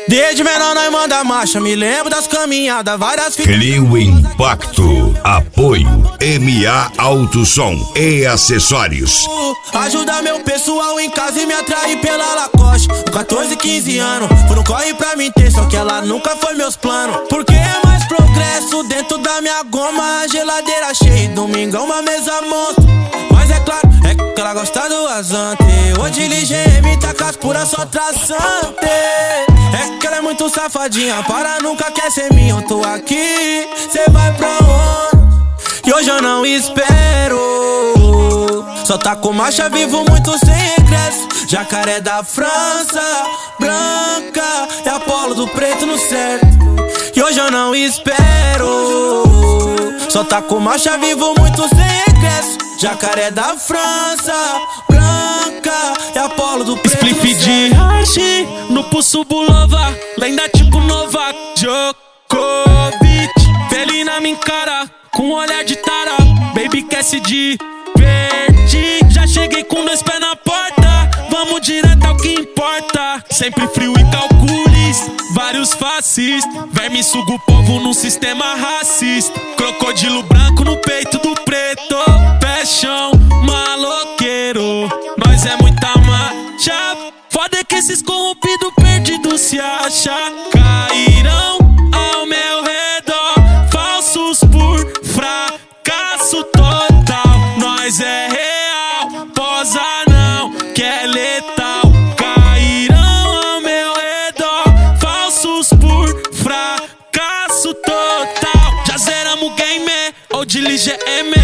Desde menor nós manda marcha, me lembro das caminhadas, várias fitas. Clio Impacto, apoio MA Auto Som e Acessórios. Ajuda meu pessoal em casa e me atrair pela Lacoste. Com 14, 15 anos, foram corre pra mim ter, só que ela nunca foi meus planos. Porque é mais progresso dentro da minha goma, a geladeira cheia, domingão uma mesa monstro. Mas é claro, é que ela gosta do azante. Hoje LGM tá com as puras só traçante. É que ela é muito safadinha, para nunca quer ser minha. Eu tô aqui, cê vai pra onde? E hoje eu não espero. Só tá com marcha, vivo muito sem regresso. Jacaré da França, branca e Apolo do preto no certo. E hoje eu não espero. Só tá com marcha, vivo muito sem regresso. Jacaré da França, branca e Apolo do preto no certo. Spliff de hashi no pulso bulova, lenda tipo Novak Djokovic. Felina me encara com olhar de tara, baby quer se divertir. Já cheguei com 2 pés na porta, vamos direto ao que importa. Sempre frio e calculis, vários fascistas. Verme suga o povo num sistema racista. Crocodilo branco no peito do preto, pé chão, maloqueiro. Nós é muita marcha, foda que esses corrompidos perdidos se acham. Cairão ao meu redor, falsos por fracasso total. Nós é real, posa não, que é letal. Cairão ao meu redor, falsos por fracasso total. Já zeramos o game, ou de LGM.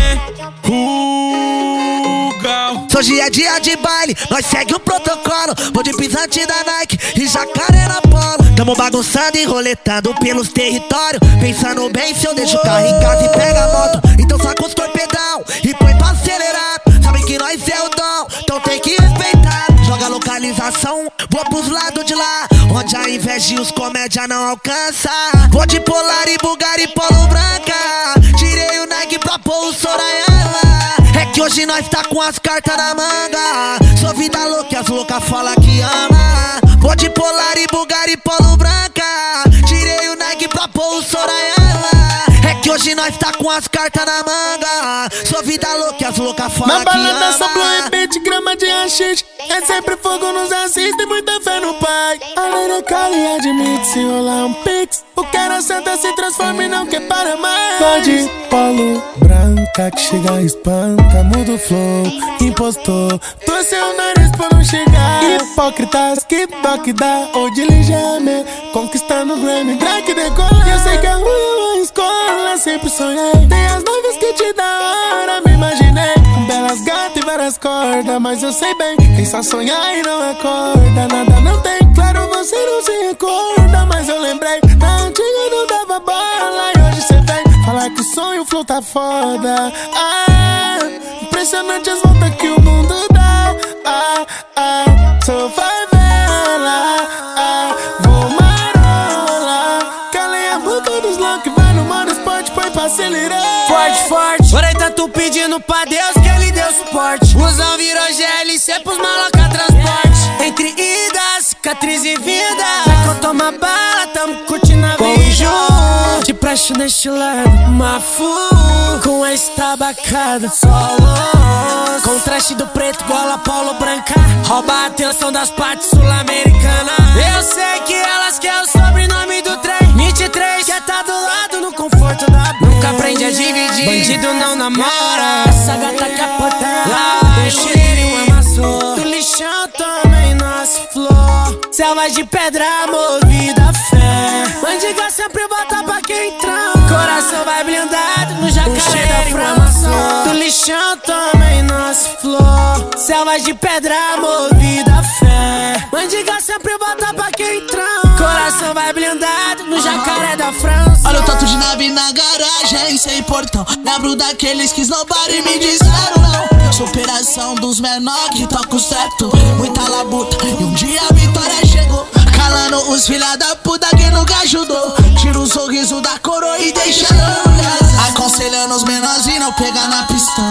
Hoje é dia de baile, nós segue o protocolo. Vou de pisante da Nike e Jacaré na Polo. Tamo bagunçando e roletando pelos territórios. Pensando bem se eu deixo o carro em casa e pega a moto. Então saca os torpedão e põe pra acelerar. Sabem que nós é o dom, então tem que respeitar. Joga localização, vou pros lados de lá, onde a inveja e os comédia não alcança. Vou de Polar e Bugatti Polo branca. Tirei o Nike pra pôr o Sorayama. É que hoje nós tá com as cartas na manga. Sou vida louca e as loucas falam que ama. Vou de Polar e Bugatti Polo branca. Tirei o Nike pra pôr o Sorayama. É que hoje nós tá com as cartas na manga. Sou vida louca e as loucas falam que ama. Na balada só blow 20 gramas de haxixe. É sempre fogo nos assiste e muita fé no pai. A Leira Cali admite se rolar um pix. O cara senta, se transforma e não quer para mais. Pode polo branca que chega e espanta, muda o flow, impostor. Torceu o nariz pra não chegar. Hipócritas que toque dá, ou de LGM, conquistando o Grammy, Drake decola. Eu sei que é ruim uma escola, sempre sonhei. Tem as noivas que te dá hora, me imaginei com belas gatas e várias cordas. Mas eu sei bem, quem só sonha e não acorda, nada não tem. Claro, você não se recorda, mas eu lembrei. Na antiga não dava bola e hoje cê vem falar que o sonho, o flow tá foda. Impressionante as voltas que o mundo dá. Sou favela, vou marola. Calei a boca dos loucos que vai no modo esporte, põe pra acelerar. Forte, forte, porém tá tu pedindo pra Deus que ele deu suporte. Busão virou GLC pros maloca transporte. Entre idas, cicatriz e vida. Vai que eu tomo a bala, tamo curtindo a vida. De praxe neste lado, Mafu com a estabacada. Solos com o traste do preto, gola polo branca. Rouba a atenção das partes sul-americanas. Eu sei que elas querem o sobrenome do trem 23, quer tá do lado no conforto da B. Nunca aprende a dividir, bandido não namora. Essa gata quer apontar lá, o cheirinho amassou. Do lixão também nasce flor. Selvas de pedra movida a fé. Mandiga sempre bota pra quem tranca. Coração vai blindado no jacaré da França. Do lixão também nasce flor. Selvas de pedra movida a fé. Mandiga sempre bota pra quem tranca. Coração vai blindado no jacaré da França. Olha o tanto de nave na garagem, sem portão. Lembro daqueles que nobody me disseram não. Superação dos menor que toca o certo. Muita labuta e um dia a vitória chegou. Calando os filha da puta que nunca ajudou. Tira o sorriso da coroa e deixa. Aconselhando os menores e não pegar na pistola.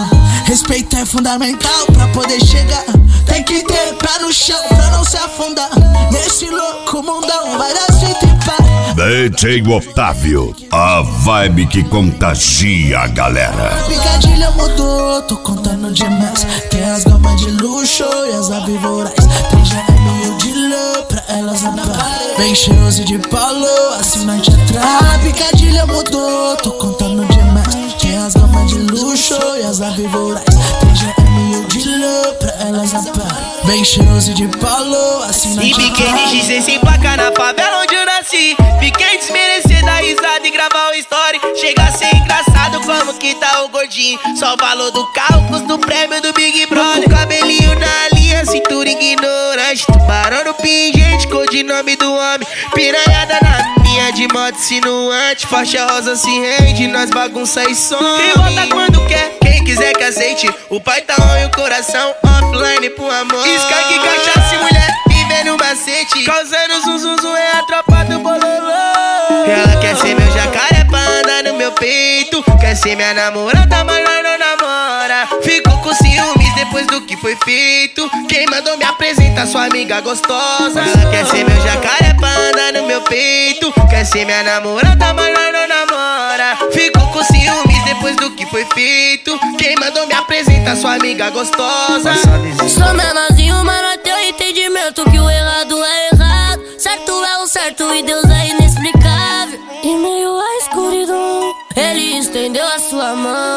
Respeito é fundamental pra poder chegar. Tem que ter pé no chão pra não se afundar. Nesse louco mundão vai dar certo e pá. DJ Otávio, a vibe que contagia a galera. A picadilha mudou, tô contando demais. Tem as gamas de luxo e as aves vorais. Tem GM e o dealer pra elas não parar. Bem cheiroso de Paulo, assinante atrás. A picadilha mudou, tô contando demais. Tem as gamas de luxo e as aves vorais. Tem GM e o dealer pra elas não parar. Bem cheiroso de Paulo, assinante atrás. E fiquei de G sem placa na favela onde eu nasci. Fiquei desmerecer da risada e gravar o story. Chega a ser engraçado como que tá o gordinho. Só o valor do carro, custa o prêmio do Big Brother. O cabelinho na linha, cintura ignorante. Tubarão no pingente, codinome do homem. Piranhada na minha, de moto sinuante. Faixa rosa se rende, nós bagunça e some. E volta quando quer, quem quiser que aceite. O pai tá on e o coração offline pro amor. Skank, cachaça e mulher, vivendo macete. Causando zum é a tropa do bololô. Ela quer ser meu jacaré pra andar no meu peito. Quer ser minha namorada, mas nós não namora. Ficou com ciúmes depois do que foi feito. Quem mandou me apresentar sua amiga gostosa. Ela quer ser meu jacaré pra andar no meu peito. Quer ser minha namorada, mas nós não namora. Ficou com ciúmes depois do que foi feito. Quem mandou me apresentar sua amiga gostosa. Sou menorzinho, mas não tenho entendimento que o errado é errado. Certo é o certo e Deus é inexplicável. Em meio à escuridão, Ele estendeu a sua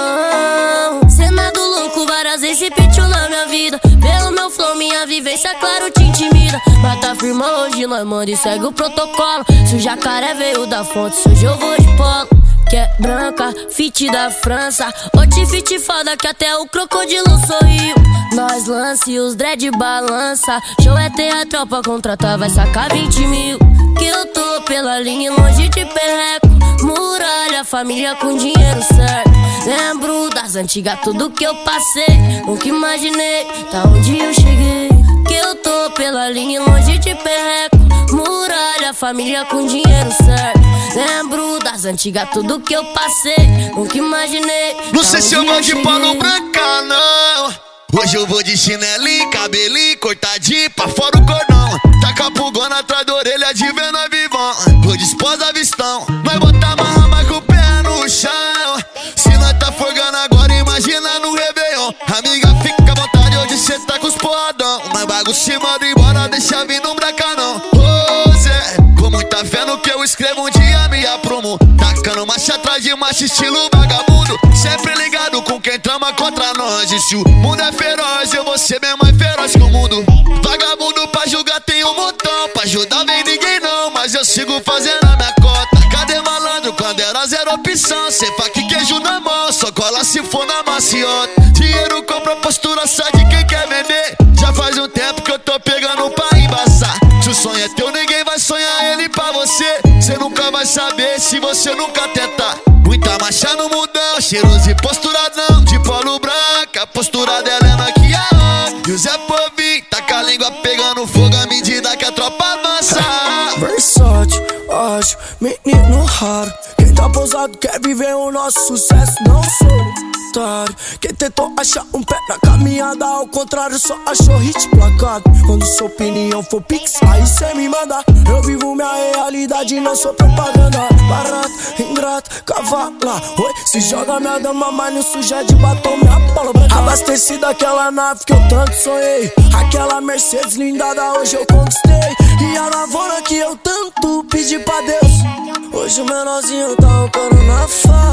mão. Cena do louco, várias vezes repetiu na minha vida. Pelo meu flow, minha vivência, claro, te intimida. Mas tá firma hoje, nós manda e segue o protocolo. Se o jacaré veio da fonte, se hoje eu vou de polo. Que é branca, fit da França. Outfit foda que até o crocodilo sorriu. Nós lance, os dread balança. Show é ter a tropa contratar, vai sacar 20 mil. Que eu tô pela linha longe de perreco. Muralha, família com dinheiro certo. Lembro das antigas, tudo que eu passei. Nunca imaginei, tá onde eu cheguei. Que eu tô pela linha longe de perreco. Muralha, família com dinheiro certo. Lembro das antigas, tudo que eu passei. Nunca imaginei. Não sei se eu vou de pano branca, não. Hoje eu vou de chinelinho, cabelinho cortadinho pra fora o cordão. Taca pulgona atrás da orelha de vena vivão. Vou de esposa vistão. Nós botar marra mais com o pé no chão. Se nós tá forgando agora, imagina no Réveillon. Amiga, fica à vontade, hoje cê tá com os porradão. Nós bagunça e manda embora, deixa vir no branca não. Ô Zé, com muita fé no que eu escrevo, um dia me aprumo. Tacando marcha atrás de marcha, estilo vagabundo. Sempre ligado com quem trama contra nós. E se o mundo é feroz, eu vou ser bem mais feroz que o mundo. Vagabundo pra julgar tem um montão. Pra ajudar vem ninguém não, mas eu sigo fazendo a minha cota. Cadê malandro quando era zero opção? Cê faca e queijo na mão, só cola se for na maciota. Dinheiro compra postura, sai de quem quer vender. Já faz um tempo que eu tô pegando pra embaçar. Se o sonho é teu, ninguém vai sonhar ele pra você. Cê nunca vai saber se você nunca tentar. Muita marcha no mundão, cheiroso e posturadão. De polo branca, a postura dela é maquiada. E o Zé Povinho tá com a língua pegando fogo à medida que a tropa avança. Versátil, ágil, menino raro. Quem tá pousado quer viver o nosso sucesso, não solitário. Quem tentou achar um pé na caminhada, ao contrário, só achou hit placado. Quando sua opinião for pix, aí cê me manda. Eu vivo minha realidade, não sou propaganda. Barato, ingrato, cavala. Oi, se joga minha dama, mas não suja de batom minha bola branca. Abasteci daquela nave que eu tanto sonhei. Aquela Mercedes lindada hoje eu conquistei. E a lavoura que eu tanto pedi pra Deus. Hoje o menorzinho tá roncando na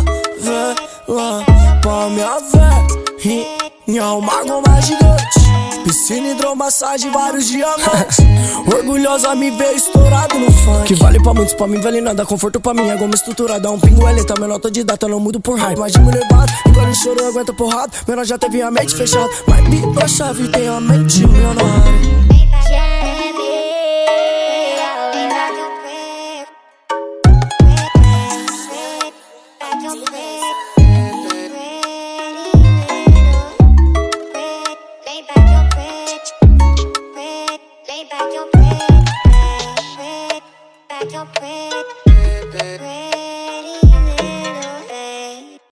favela. Pra minha velhinha, o mago mais gigante. Piscina, hidromassagem, vários diamantes. Orgulhosa me vê estourado no funk. Que vale pra muitos, pra mim vale nada. Conforto pra mim é goma estruturada. Um pingo LT, menor autodidata, não mudo por raiva. Mas de mulher levado, engole choro, aguenta porrada. Menor já teve a mente fechada, mas a chave tem a mente milionária.